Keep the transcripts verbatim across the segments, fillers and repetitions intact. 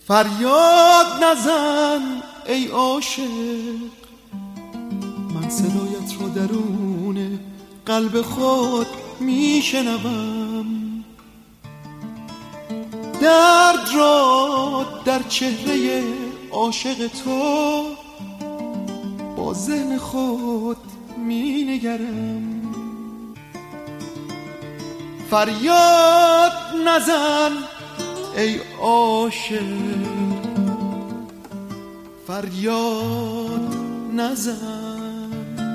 فریاد نزن ای عاشق، من صدایت را درون قلب خود میشنوم. درد را در چهره عاشق تو با ذهن خود می نگرم. فریاد نزن ای عاشق، فریاد نزن.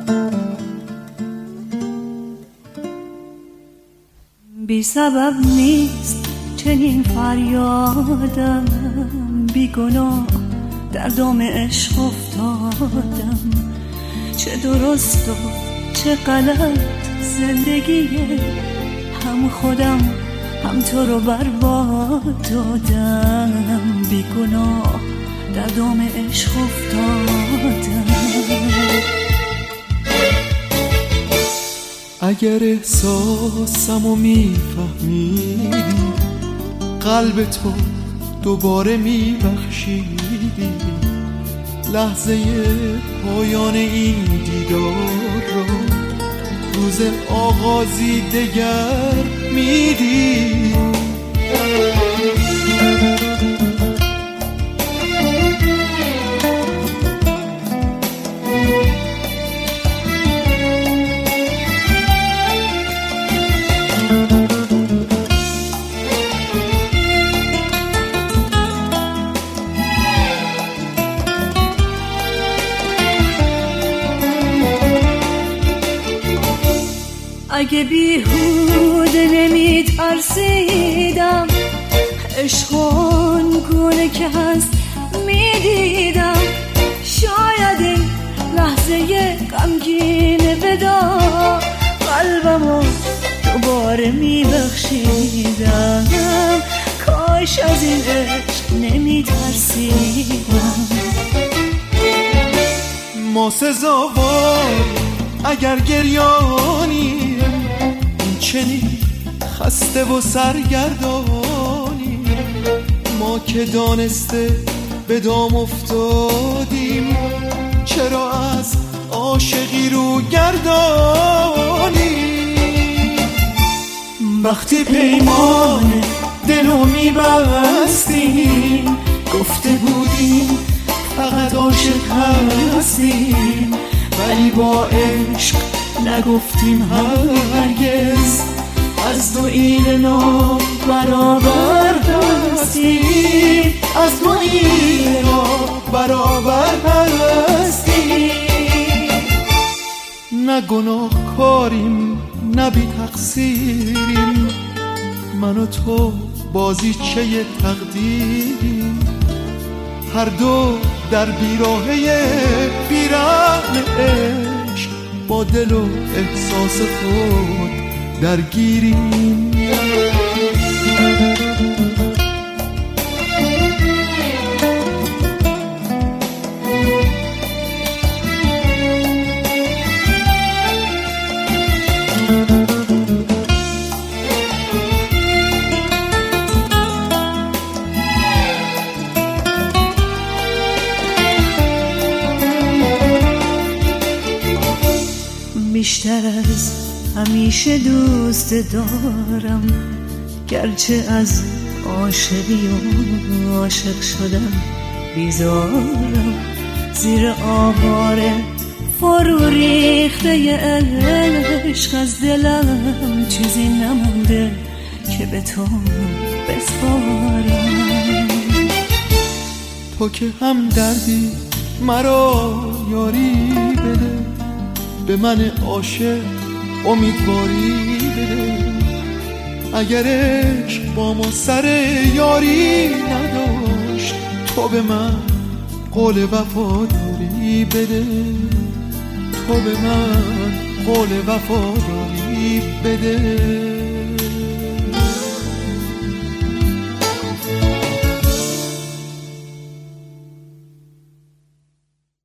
بی سبب نیست چنین فریادم، بی گناه در دام عشق افتادم. چه درست و چه غلط زندگیه، هم خودم هم تو رو برباد دادم. بی گناه در دام عشق افتادم. اگر احساسمو میفهمیدی، قلب تو دوباره میبخشیدی، لحظه پایان این دیدار رو روز آغازی دگر میدی. اگه بیهوده نمی ترسیدم، عشق آنگونه که هست میدیدم، شاید این لحظه غمگین ودا قلبمو دوباره میبخشیدم. کاش از این عشق نمی ترسیدم. ما سزاوار اگر گریانی، این چنین خسته و سرگردانی، ما که دانسته به دام افتادیم، چرا از عاشقی رو گردانی؟ وقتی پیمان دلو میبستیم، گفته بودیم فقط عاشق هستیم، ولی با عشق نگفتیم هرگز از دو اینا برابر هستیم، از دو اینا برابر هستیم. نه گناه کاریم نه بی تقصیریم، من و تو بازیچه تقدیریم، هر دو در بیراهه بیرحم عشق با دل و احساس خود درگیریم. بیشتر از همیشه دوست دارم، گرچه از عاشقی و عاشق شدم بیزارم. زیر آوار فرو ریخته عشق از دلم چیزی نمونده که به تو بسپارم. تو که هم دردی مرا یاری بده، به من عاشق امیدواری بده. اگر عشق با ما سر یاری نداشت، تو به من قول وفاداری بده، تو به من قول وفاداری بده.